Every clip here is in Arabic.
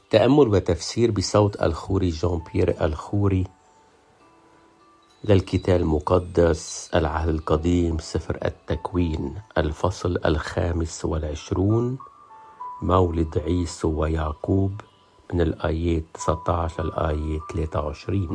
تأمل وتفسير بصوت الخوري جان بيير الخوري للكتاب المقدس العهد القديم سفر التكوين الفصل 25 مولد عيسو ويعقوب من الآيات 19 للآية 23.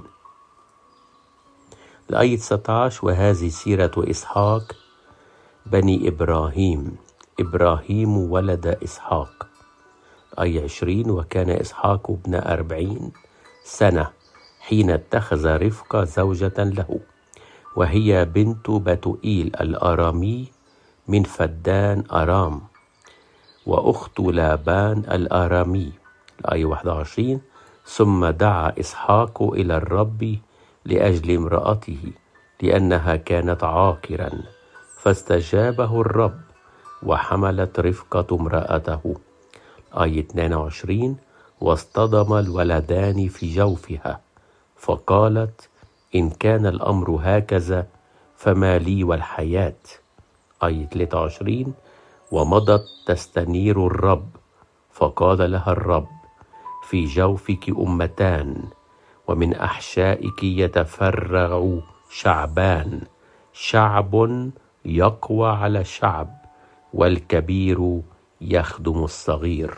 الآية 19: وهذه سيرة إسحاق بني إبراهيم ولد إسحاق. آية 20: وكان إسحاق ابن 40 سنة حين اتخذ رفقة زوجة له، وهي بنت بتوئيل الآرامي من فدان أرام، وأخت لابان الآرامي. الآية 21: ثم دعا إسحاق إلى الرب لأجل امرأته لأنها كانت عاقرا، فاستجابه الرب وحملت رفقة امرأته. آية 22: واصطدم الولدان في جوفها، فقالت إن كان الأمر هكذا فما لي والحياة. آية 23: ومضت تستنير الرب، فقال لها الرب في جوفك أمتان، ومن أحشائك يتفرع شعبان، شعب يقوى على شعب، والكبير يخدم الصغير.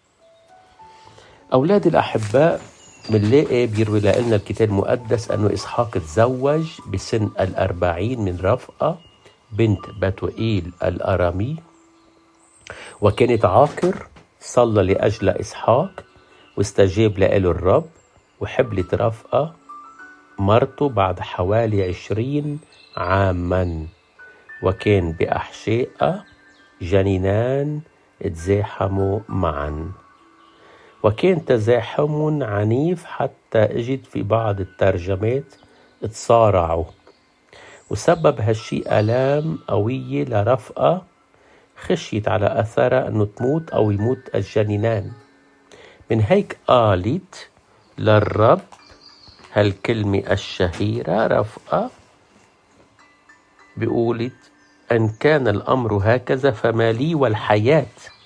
أولاد الأحباء، بنلاقي بيروي لنا الكتاب المقدس أنه إسحاق تزوج بسن 40 من رفقة بنت بتوئيل الآرامي، وكانت عاقر. صلى لأجل إسحاق واستجاب له الرب، وحبلت رفقة مرته بعد حوالي 20 عاما، وكان بأحشائها جنينان تزاحموا معا، وكان تزاحم عنيف حتى اجد في بعض الترجمات تصارعوا، وسبب هالشي آلام قوية لرفقة، خشيت على أثرها أنه تموت أو يموت الجنينان. من هيك قالت للرب هالكلمة الشهيرة رفقة، بيقولت أن كان الأمر هكذا فما لي والحياة.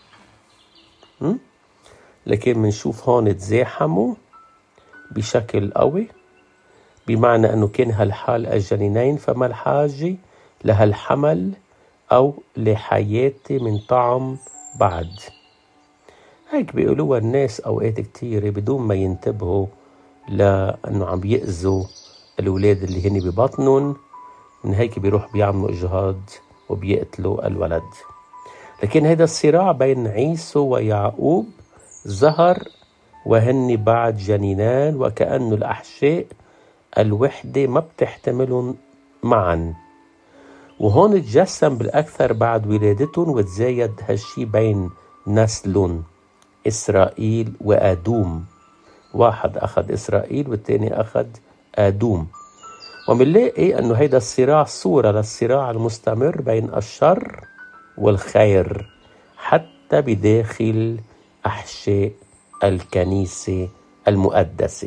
لكن منشوف هون تزاحموا بشكل قوي، بمعنى أنه كان هالحال الجنينين، فما الحاجة لهالحمل أو لحياتي من طعم بعد. هيك بيقولوها الناس أوقات كتيرة بدون ما ينتبهوا لأنه عم بيأذوا الأولاد اللي هن ببطنهم. من هيك بيروح بيعملوا إجهاض وبيقتلوا الولد. لكن هذا الصراع بين عيسو ويعقوب ظهر وهن بعد جنينان، وكأنه الأحشاء الوحدة ما بتحتملهم معا، وهون تجسم بالأكثر بعد ولادتهم، وتزايد هالشي بين نسلهم إسرائيل وآدوم. واحد أخذ إسرائيل والتاني أخذ آدوم. ومنلاقي أنه هيدا الصراع صورة للصراع المستمر بين الشر والخير حتى بداخل أحشاء الكنيسة المقدسة.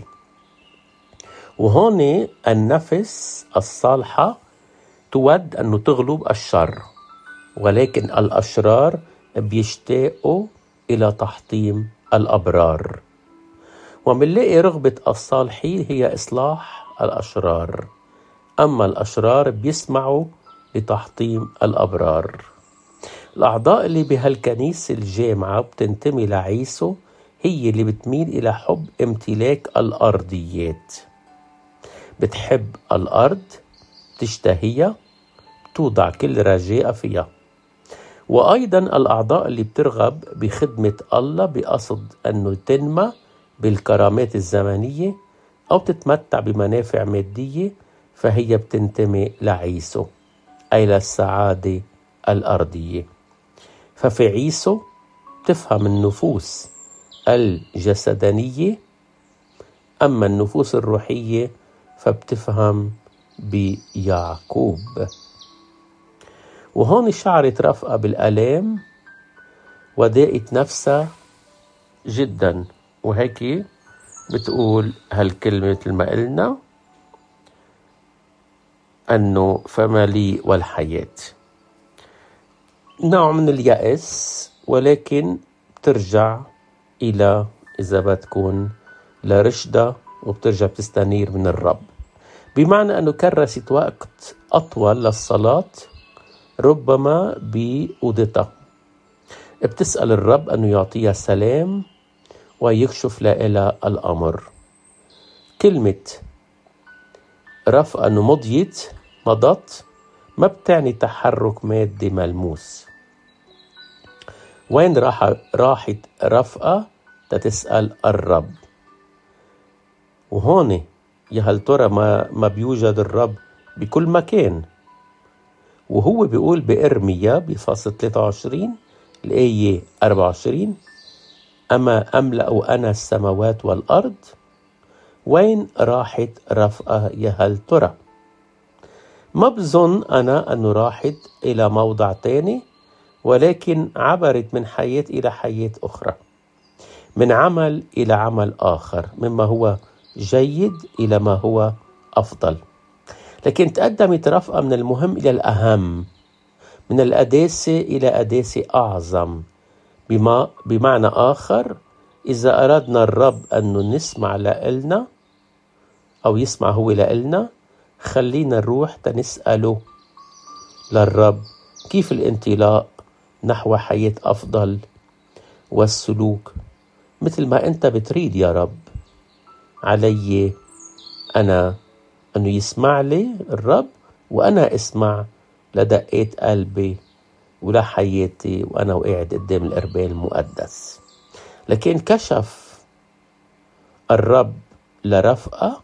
وهون النفس الصالحة تود أنه تغلب الشر، ولكن الأشرار بيشتاقوا إلى تحطيم الأبرار. ومنلاقي رغبة الصالحين هي إصلاح الأشرار، أما الأشرار بيسمعوا لتحطيم الأبرار. الأعضاء اللي بهالكنيسة الجامعة بتنتمي لعيسو هي اللي بتميل إلى حب امتلاك الأرضيات، بتحب الأرض، تشتهيها، توضع كل رجاء فيها. وأيضا الأعضاء اللي بترغب بخدمة الله بقصد أنه تنمى بالكرامات الزمنية أو تتمتع بمنافع مادية، فهي بتنتمي لعيسو، أي للسعادة الأرضية. ففي عيسو تفهم النفوس الجسدانية، أما النفوس الروحية فبتفهم بيعقوب. وهون شعرت رفقة بالألام وداقت نفسها جدا، وهيك بتقول هالكلمة مثل ما قلنا أنه فما لي والحياة. نوع من اليأس، ولكن بترجع إلى إذا بتكون لرشدة وبترجع بتستنير من الرب، بمعنى أنه كرست وقت أطول للصلاة ربما بأوضتها، بتسأل الرب أنه يعطيها سلام ويكشف لها الأمر. كلمة رفقة أنه مضت ما بتعني تحرك مادي ملموس. وين راحت رفقة تتسأل الرب؟ وهون يا هل ترى ما بيوجد الرب بكل مكان؟ وهو بيقول بإرميا بفصل 23 الآية 24: أما أملأ أنا السماوات والأرض؟ وين راحت رفقة يا هل ترى؟ ما بظن أنا أنه راحت إلى موضع تاني، ولكن عبرت من حياة إلى حياة أخرى، من عمل إلى عمل آخر، مما هو جيد إلى ما هو أفضل. لكن تقدمت رفقة من المهم إلى الأهم، من القداسة إلى قداسة أعظم. بمعنى آخر، إذا أردنا الرب أنه نسمع لإلنا أو يسمع هو لإلنا، خلينا نروح تنسأله للرب كيف الانطلاق نحو حياة أفضل والسلوك مثل ما أنت بتريد يا رب. علي أنا أنه يسمع لي الرب، وأنا أسمع لدقات قلبي ولحياتي وأنا وقاعد قدام القربان المقدس. لكن كشف الرب لرفقة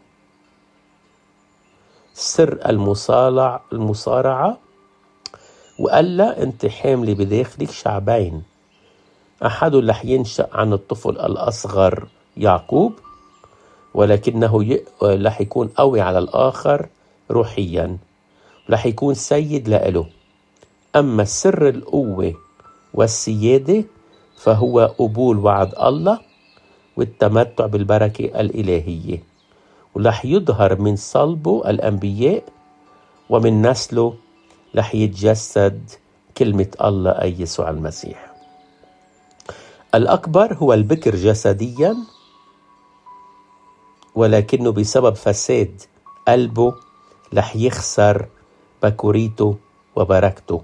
سر المصارعة وقال لها: أنت حاملة بداخلك شعبين، أحد رح ينشأ عن الطفل الأصغر يعقوب، ولكنه رح يكون قوي على الآخر روحيا، رح يكون سيد لإله. أما سر القوة والسيادة فهو قبول وعد الله والتمتع بالبركة الإلهية، ورح يظهر من صلبه الأنبياء، ومن نسله رح يتجسد كلمة الله أي يسوع المسيح. الأكبر هو البكر جسديا، ولكنه بسبب فساد قلبه رح يخسر بكوريته وبركته.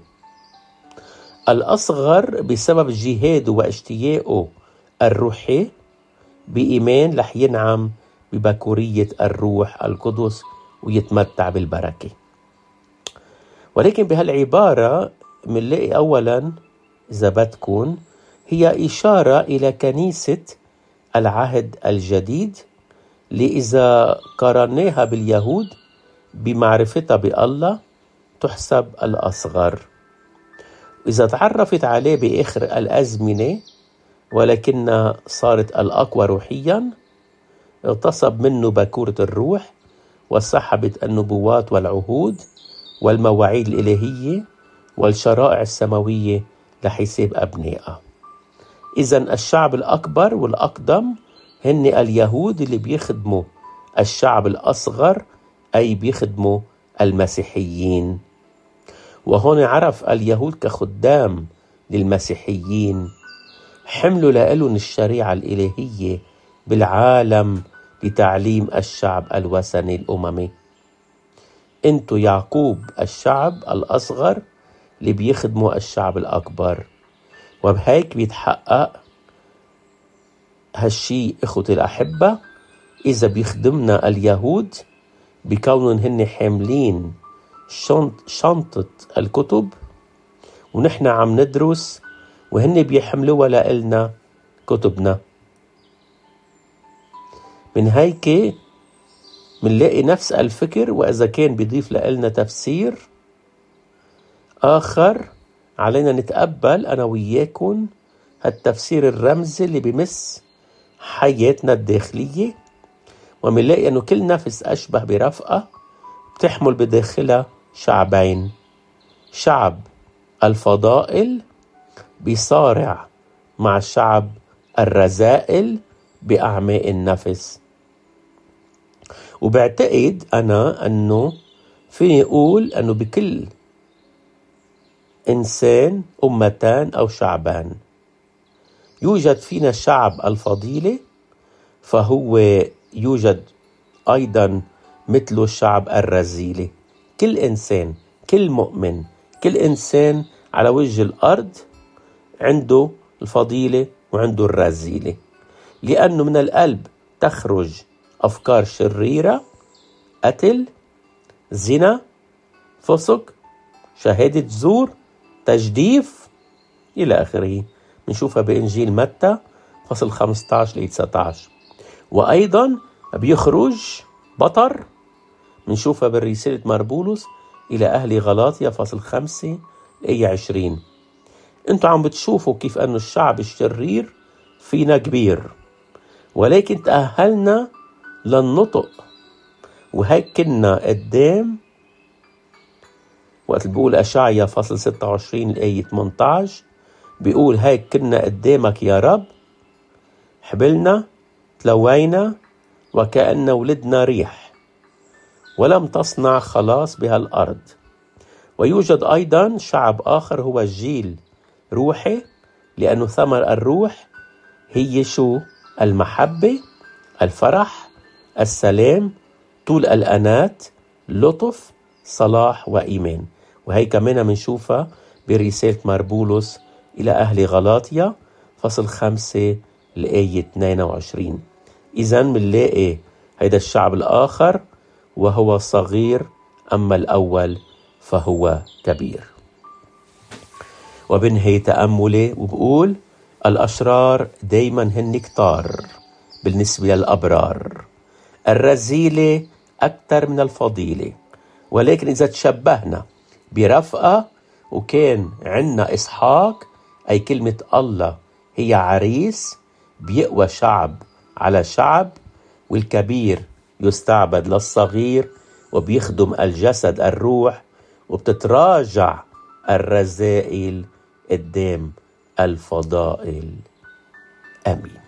الأصغر بسبب جهاده واشتياقه الروحي بإيمان رح ينعم ببكورية الروح القدس ويتمتع بالبركة. ولكن بهالعبارة منلاقي أولا إذا بتكون هي إشارة إلى كنيسة العهد الجديد، إذا قارناها باليهود بمعرفتها بالله تحسب الأصغر. إذا تعرفت عليه بآخر الأزمنة ولكنها صارت الأقوى روحيا، اغتصب منه بكورة الروح وسحبت النبوات والعهود والمواعيد الإلهية والشرائع السماوية لحساب أبنائها. إذن الشعب الأكبر والأقدم هن اليهود اللي بيخدموا الشعب الأصغر، أي بيخدموا المسيحيين. وهون عرف اليهود كخدام للمسيحيين، حملوا لهم الشريعة الإلهية بالعالم لتعليم الشعب الوثني الأممي. انتو يعقوب الشعب الأصغر اللي بيخدموا الشعب الأكبر. وبهيك بيتحقق هالشي إخوتي الأحبة إذا بيخدمنا اليهود بكونهم هن حاملين شنطة الكتب ونحن عم ندرس، وهن بيحملوها لإلنا كتبنا. من هيك منلاقي نفس الفكر، وإذا كان بيضيف لإلنا تفسير آخر علينا نتقبل أنا وياكم هالتفسير الرمزي اللي بمس حياتنا الداخلية. ومنلاقي أنه كل نفس أشبه برفقة بتحمل بداخلها شعبين: شعب الفضائل بيصارع مع شعب الرذائل بأعماء النفس. وبعتقد أنا أنه فيني أقول أنه بكل إنسان أمتان أو شعبان. يوجد فينا شعب الفضيلة فهو يوجد أيضا مثل الشعب الرذيل. كل إنسان، كل مؤمن، كل إنسان على وجه الأرض عنده الفضيلة وعنده الرذيلة، لأنه من القلب تخرج أفكار شريرة، قتل، زنا، فسق، شهادة زور، تجديف إلى آخره. بنشوفها بإنجيل متى فصل 15 ل 19. وأيضا بيخرج بطر، بنشوفها بالرسالة مربولس إلى أهل غلاطيا فصل 5 الآية 20. انتوا عم بتشوفوا كيف أنه الشعب الشرير فينا كبير، ولكن تأهلنا للنطق. وهيك كنا قدام وقت بيقول أشعيا فصل 26 الآية 18، بيقول هيك كنا قدامك يا رب، حبلنا تلوينا وكأن ولدنا ريح، ولم تصنع خلاص بها الأرض. ويوجد أيضا شعب آخر هو الجيل روحي، لأنه ثمر الروح هي شو؟ المحبة، الفرح، السلام، طول الأنات، لطف، صلاح وإيمان. وهي كمان منشوفها برسالة مربولس إلى أهل غلاطيا فصل 5 الآية 22. إذن منلاقي هيدا الشعب الآخر وهو صغير، أما الأول فهو كبير. وبنهي تأملي وبقول الأشرار دايما هن كتار بالنسبة للأبرار، الرذيلة أكثر من الفضيلة. ولكن إذا تشبهنا برفقة وكان عنا إسحاق، أي كلمة الله هي عريس، بيقوى شعب على شعب، والكبير يستعبد للصغير، وبيخدم الجسد الروح، وبتتراجع الرذائل قدام الفضائل. آمين.